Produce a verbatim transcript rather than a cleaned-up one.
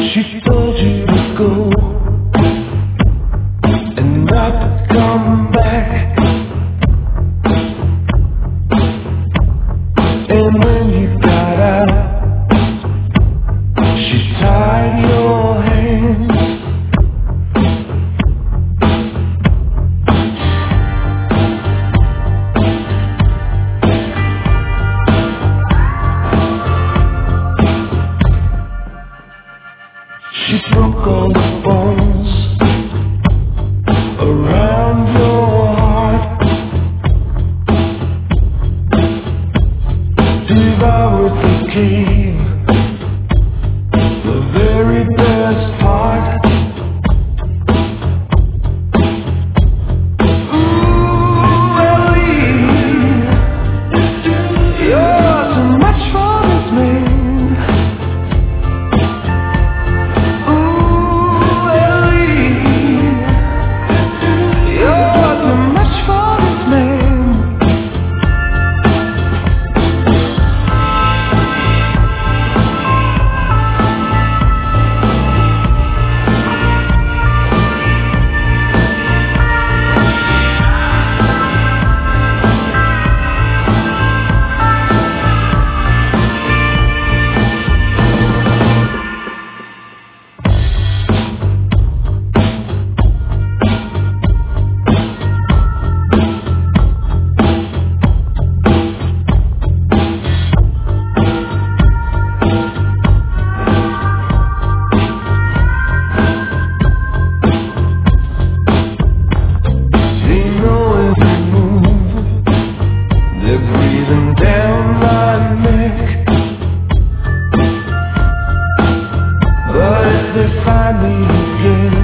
She told you to go and not to come back. And when you got out, she tied your hands. She broke all the bones around your heart, devoured the cave, the very best part. Ooh, Ellie, you're too much for this man. Breathing down my neck, but if they find me again,